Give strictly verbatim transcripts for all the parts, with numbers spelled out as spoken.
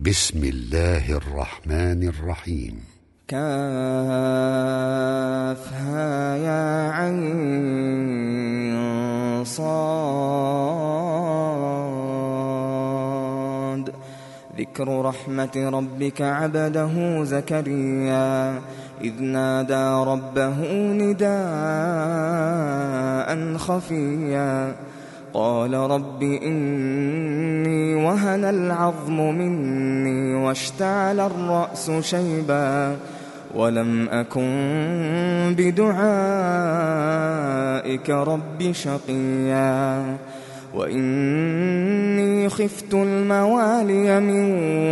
بسم الله الرحمن الرحيم. كافها يا عين صاد. ذكر رحمة ربك عبده زكريا إذ نادى ربه نداء خفيا قال رب إني وهن العظم مني واشتعل الرأس شيبا ولم أكن بدعائك رب شقيا وإني خفت الموالي من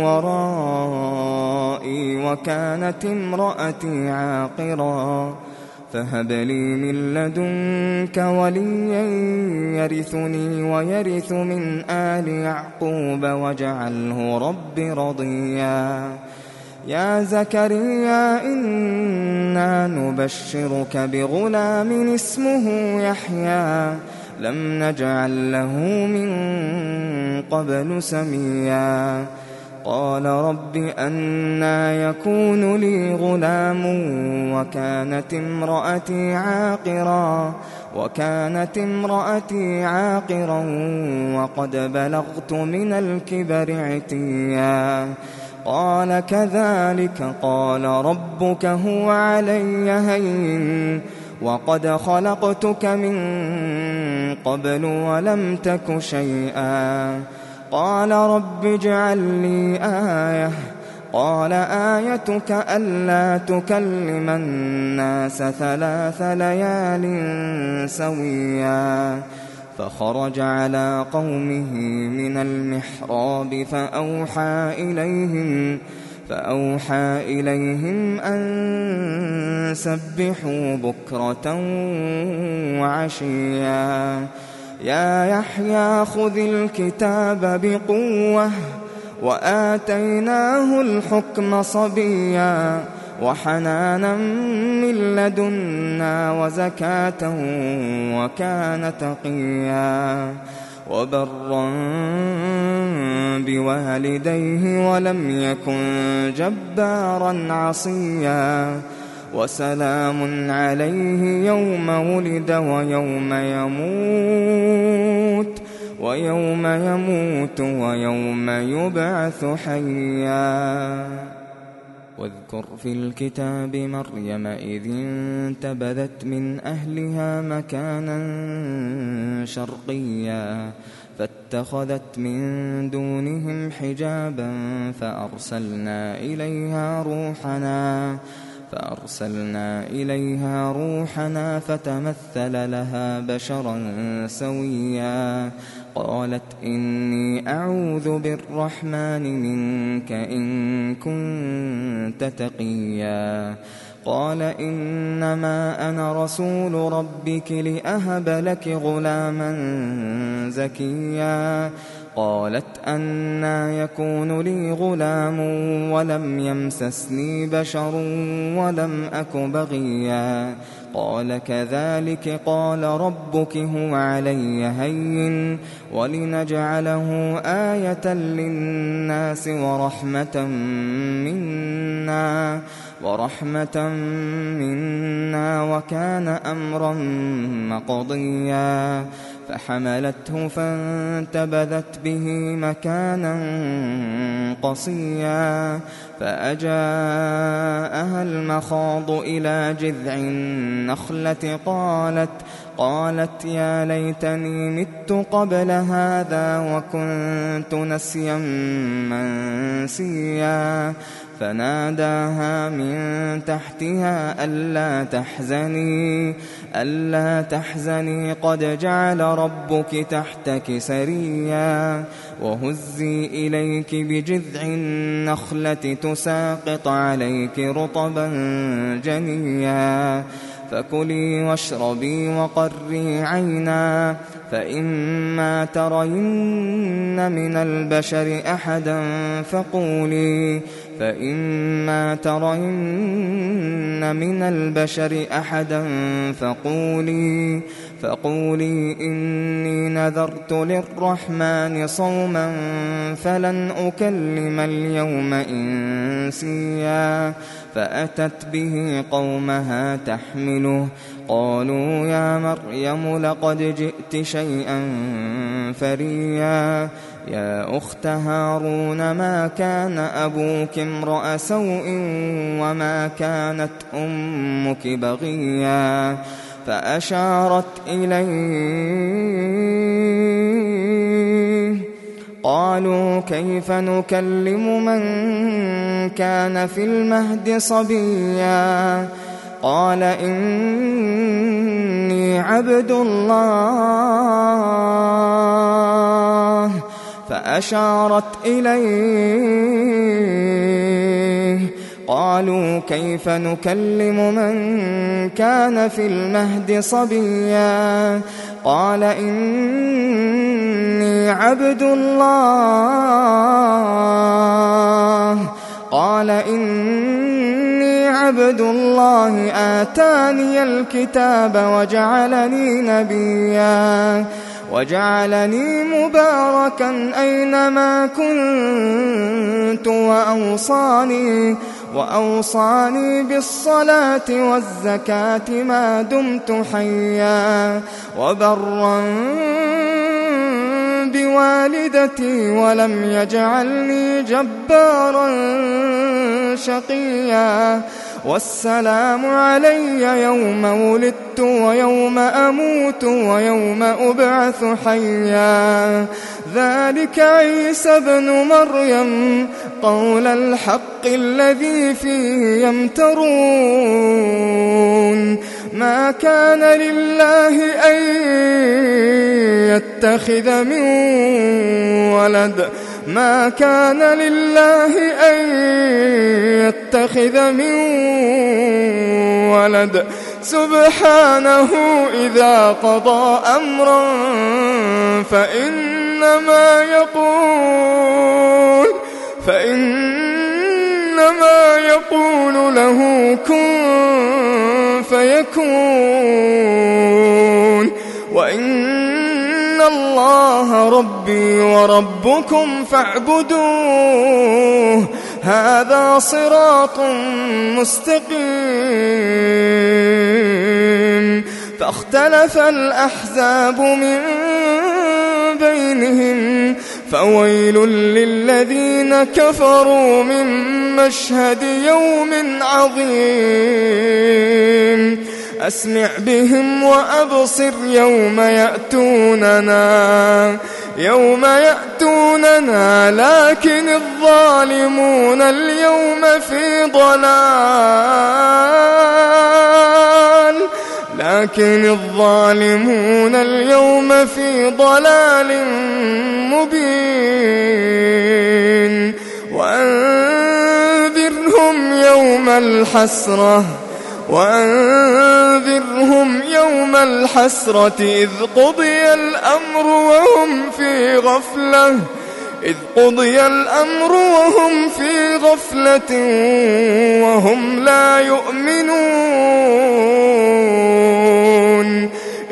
ورائي وكانت امرأتي عاقرا فهب لي من لدنك وليا يرثني ويرث من آل يعقوب واجعله رب رضيا. يا زكريا إنا نبشرك بغلام اسمه يحيى لم نجعل له من قبل سميا. قال رب أنى يكون لي غلام وكانت امرأتي عاقرا وكانت امرأتي عاقرا وقد بلغت من الكبر عتيا. قال كذلك قال ربك هو علي هين وقد خلقتك من قبل ولم تك شيئا. قال رب اجعل لي آية قال آيتك ألا تكلم الناس ثلاث ليال سويا. فخرج على قومه من المحراب فأوحى إليهم فأوحى إليهم أن سبحوا بكرة وعشيا. يا يحيى خذ الكتاب بقوة وآتيناه الحكم صبيا وحنانا من لدنا وزكاة وكان تقيا وبرا بوالديه ولم يكن جبارا عصيا. وسلام عليه يوم ولد ويوم يموت ويوم يموت ويوم يبعث حيا. واذكر في الكتاب مريم إذ انتبذت من أهلها مكانا شرقيا فاتخذت من دونهم حجابا فأرسلنا إليها روحنا فأرسلنا إليها روحنا فتمثل لها بشرا سويا. قالت إني أعوذ بالرحمن منك إن كنت تقيا. قال إنما أنا رسول ربك لأهب لك غلاما زكيا. قالت أنى يكون لي غلام ولم يمسسني بشر ولم أك بغيا. قال كذلك قال ربك هو علي هين ولنجعله آية للناس ورحمة منا ورحمة منا وكان أمرا مقضيا. فحملته فانتبذت به مكانا قصيا فأجاءها المخاض إلى جذع النخلة قالت قالت يا ليتني مت قبل هذا وكنت نسيا منسيا. فناداها من تحتها ألا تحزني ألا تحزني قد جعل ربك تحتك سريا. وهزي إليك بجذع النخلة تساقط عليك رطبا جنيا. فكلي واشربي وقري عينا فإما ترين من البشر أحدا فقولي فإما ترين من البشر أحدا فقولي فقولي إني نذرت للرحمن صوما فلن أكلم اليوم إنسيا فأتت به قومها تحمله قالوا يا مريم لقد جئت شيئا فريا يا أخت هارون ما كان أبوك امرأ سوء وما كانت أمك بغيا فأشارت إليه قالوا كيف نكلم من كان في المهد صبيا قال إني عبد الله فأشارت إليه قالوا كيف نكلم من كان في المهد صبيا قال إني عبد الله قال إني عبد الله آتاني الكتاب وجعلني نبيا وجعلني مباركا أينما كنت وأوصاني وأوصاني بالصلاة والزكاة ما دمت حيا وبرا بوالدتي ولم يجعلني جبارا شقيا والسلام علي يوم ولدت ويوم أموت ويوم أبعث حيا ذلك عيسى ابن مريم قول الحق الذي فيه يمترون ما كان لله أن يتخذ من ولد ما كان لله أن يتخذ من ولد سبحانه إذا قضى أمرا فإنما يقول فإنما يقول له كن فيكون وإن الله ربي وربكم فاعبدوه هذا صراط مستقيم فاختلف الأحزاب من بينهم فويل للذين كفروا من مشهد يوم عظيم أسمع بهم وأبصر يوم يأتوننا يوم يأتوننا لكن الظالمون اليوم في ضلال لكن الظالمون اليوم في ضلال مبين وأنذرهم يوم الحسرة وأنذرهم يوم الحسرة إذ قضي الأمر وهم في غفلة إذ قضي الأمر وهم في غفلة وهم لا يؤمنون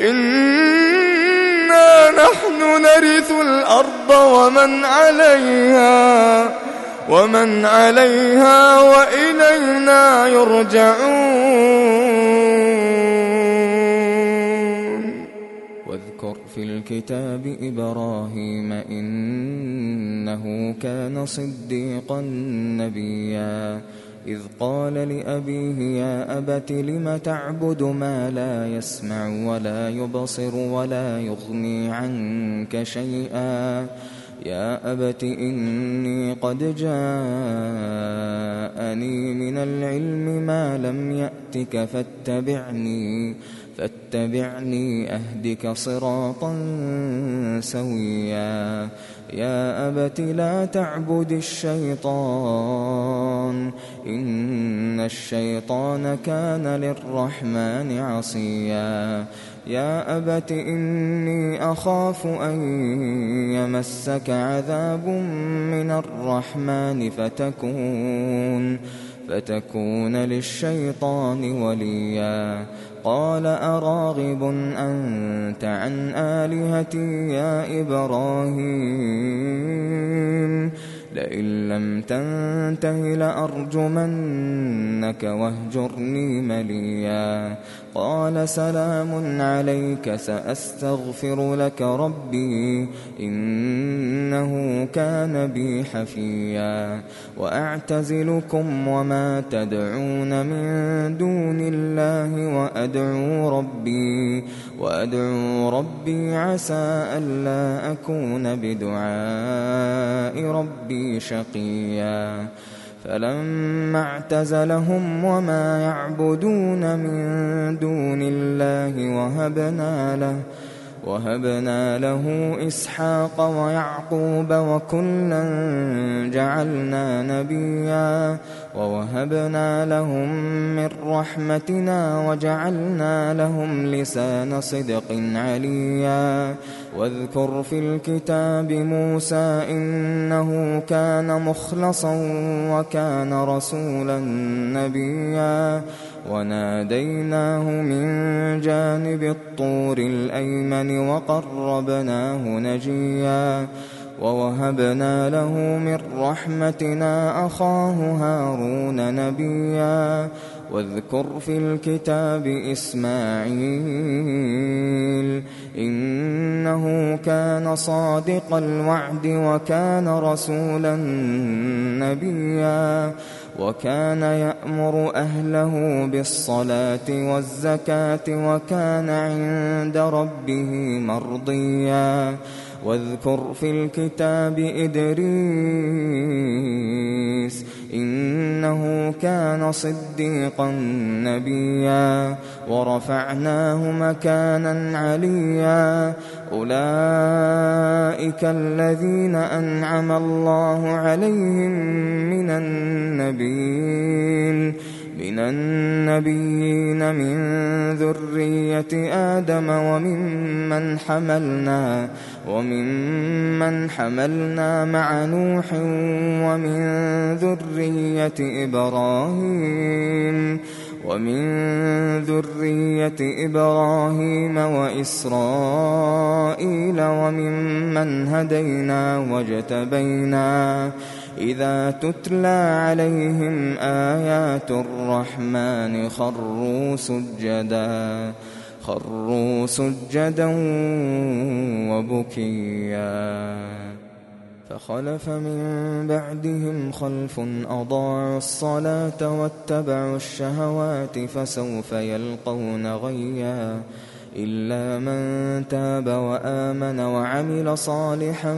إنا نحن نرث الأرض ومن عليها ومن عليها وإلينا يرجعون واذكر في الكتاب إبراهيم إنه كان صديقا نبيا إذ قال لأبيه يا أبت لم تعبد ما لا يسمع ولا يبصر ولا يغني عنك شيئا يا أبت إني قد جاءني من العلم ما لم يأتك فاتبعني فاتبعني أهدك صراطا سويا يا أبت لا تعبد الشيطان إن الشيطان كان للرحمن عصيا يا أبت إني أخاف أن يمسك عذاب من الرحمن فتكون فتكون للشيطان وليا. قال أراغب أنت عن آلهتي يا إبراهيم لئن لم تنته لأرجمنك واهجرني مليا. قال سلام عليك سأستغفر لك ربي إنه كان بي حفيا. وأعتزلكم وما تدعون من دون الله وأدعو ربي وأدعو ربي عسى ألا أكون بدعاء ربي شقيا. فلما اعتزلهم وما يعبدون من دون الله وهبنا له وهبنا له إسحاق ويعقوب وكلا جعلنا نبيا. ووهبنا لهم من رحمتنا وجعلنا لهم لسان صدق عليا. واذكر في الكتاب موسى إنه كان مخلصا وكان رسولا نبيا. وناديناه من جانب الطور الأيمن وقربناه نجيا. ووهبنا له من رحمتنا أخاه هارون نبيا. واذكر في الكتاب إسماعيل إنه كان صادق الوعد وكان رسولا نبيا. وكان يأمر أهله بالصلاة والزكاة وكان عند ربه مرضيا. واذكر في الكتاب إدريس إنه كان صديقا نبيا. ورفعناه مكانا عليا. أولئك الذين أنعم الله عليهم من النبيين من النبيين من ذرية آدم وممن حملنا وممن حملنا مع نوح ومن ذرية إبراهيم ومن ذرية إبراهيم وإسرائيل وممن هدينا واجتبينا. إذا تتلى عليهم آيات الرحمن خروا سجدا خروا سجدا وبكيا. فخلف من بعدهم خلف أضاعوا الصلاة واتبعوا الشهوات فسوف يلقون غيا. إلا من تاب وآمن وعمل صالحا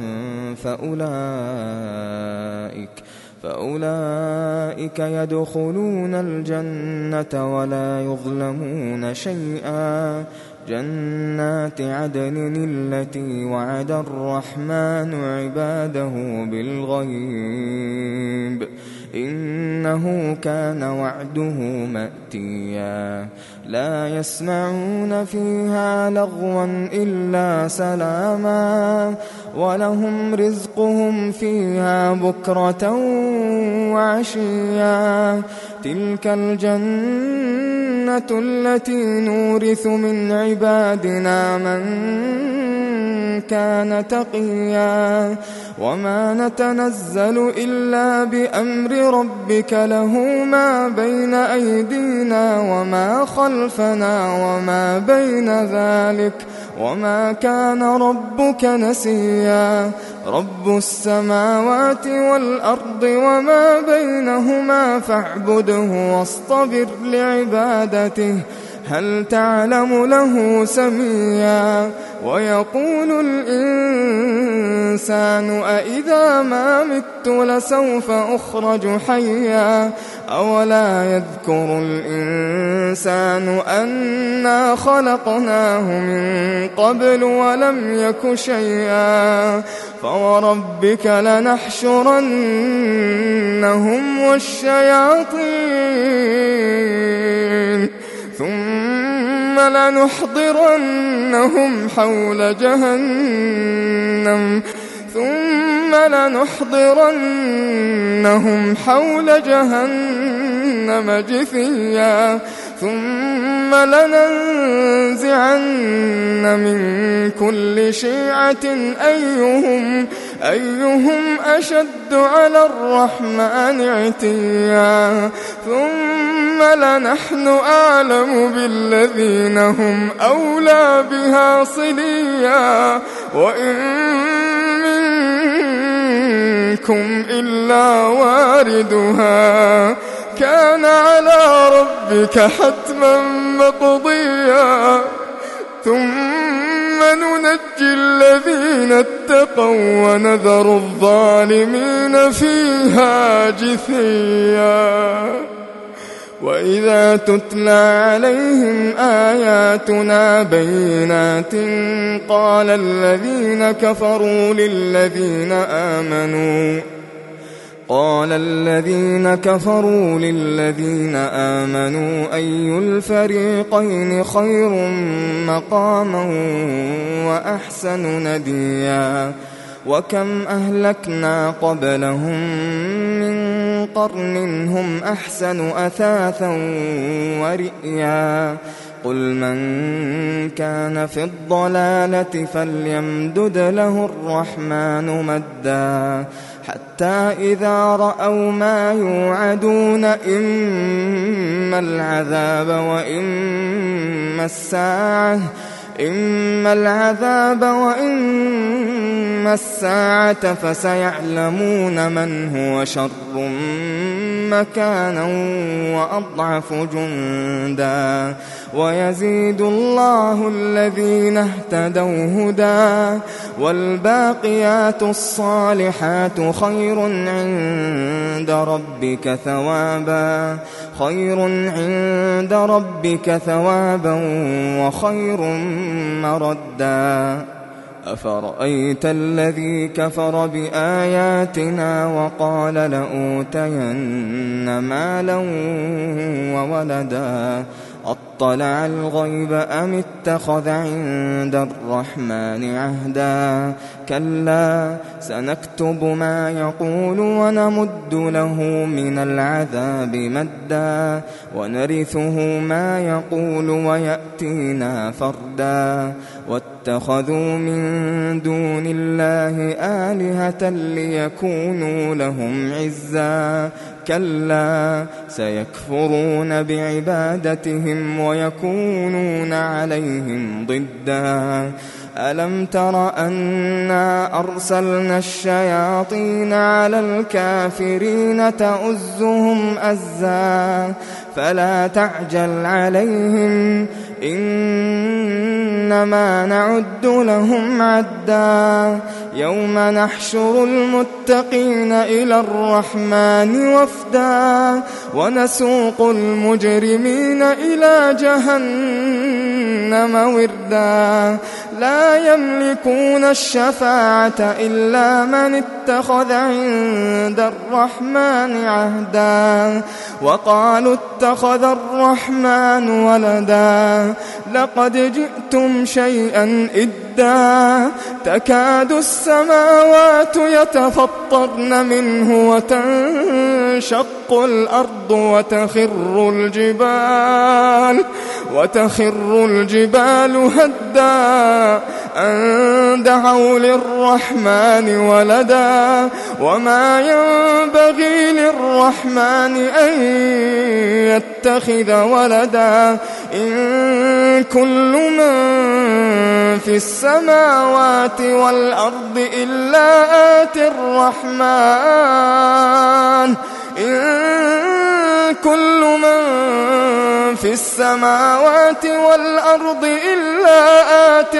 فأولئك فأولئك يدخلون الجنة ولا يظلمون شيئا. جنات عدن التي وعد الرحمن عباده بالغيب إنه كان وعده مأتيا. لا يسمعون فيها لغوا إلا سلاما ولهم رزقهم فيها بكرة وعشيا. تلك الجنة التي نورث من عبادنا من كان تقيا. وما نتنزل إلا بأمر ربك له ما بين أيدينا وما خلفنا وما بين ذلك وما كان ربك نسيا. رب السماوات والأرض وما بينهما فاعبده واصطبر لعبادته هل تعلم له سميا. ويقول الإنسان أإذا ما مت لسوف أخرج حيا. أولا يذكر الإنسان أنا خلقناه من قبل ولم يك شيئا. فوربك لنحشرنهم والشياطين ثم لنحضرنهم حول جهنم ثم لنحضرنهم حول جهنم جثيا ثم لننزعن من كل شيعة أيهم, أيهم أشد على الرحمن عتيا ثم لنحن أعلم بالذين هم أولى بها صليا وإن منكم إلا واردها كان على ربك حتما مقضيا ثم ننجي الذين اتقوا ونذر الظالمين فيها جثيا وإذا تتلى عليهم آياتنا بينات قال الذين كفروا للذين آمنوا قال الذين كفروا للذين آمنوا أي الفريقين خير مقاما وأحسن نديا وكم أهلكنا قبلهم من قرن هم أحسن أثاثا ورئيا قل من كان في الضلالة فليمدد له الرحمن مدا حتى إذا رأوا ما يوعدون إما العذاب وإما الساعة إما العذاب وإما الساعة فسيعلمون من هو شر مكانا وأضعف جندا ويزيد الله الذين اهتدوا هدى والباقيات الصالحات خير عند ربك ثوابا خير عند ربك ثوابا وخير مردا أفرأيت الذي كفر بآياتنا وقال لأوتين مالا وولدا أطلع الغيب أم اتخذ عند الرحمن عهدا كلا سنكتب ما يقول ونمد له من العذاب مدا ونرثه ما يقول ويأتينا فردا واتخذوا من دون الله آلهة ليكونوا لهم عزا كلا سيكفرون بعبادتهم ويكونون عليهم ضدا ألم تر أنا أرسلنا الشياطين على الكافرين تؤزهم أزا فلا تعجل عليهم إنما نعد لهم عدا يوم نحشر المتقين إلى الرحمن وفدا ونسوق المجرمين إلى جهنم وردا لا يملكون الشفاعة إلا من اتخذ عند الرحمن عهدا وقالوا اتخذ الرحمن ولدا لقد جئتم شيئا إدا تكاد السماوات يتفطرن منه وتنشق الأرض وتخر الجبال وتخر الجبال هدا أن دعوا للرحمن ولدا وما ينبغي للرحمن أن يتخذ ولدا إن كل من في السماوات والأرض إلا آتي الرحمن إن كل من في السماوات والأرض إلا آتي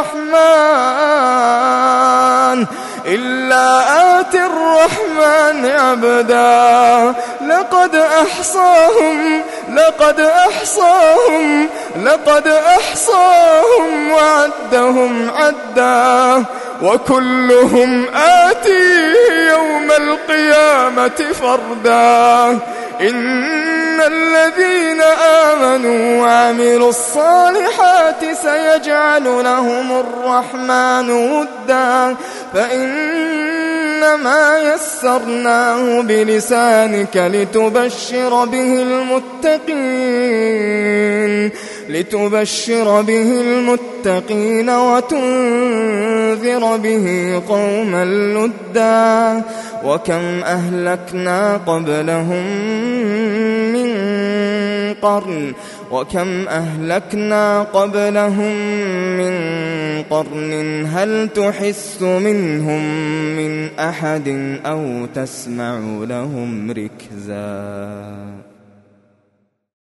الرحمن إلا آتي الرحمن عبدا لقد أحصاهم لقد أحصاهم لقد أحصاهم وعدهم عدا وكلهم آتيه يوم القيامة فردا إن الذين آمنوا وعملوا الصالحات سيجعل لهم الرحمن ودا فإن فإنما يسرناه بلسانك لتبشر به المتقين لتبشر به المتقين وتنذر به قوما لدا وكم أهلكنا قبلهم من قرن وكم أهلكنا قبلهم من قرن هل تحس منهم من أحد أو تسمع لهم ركزا.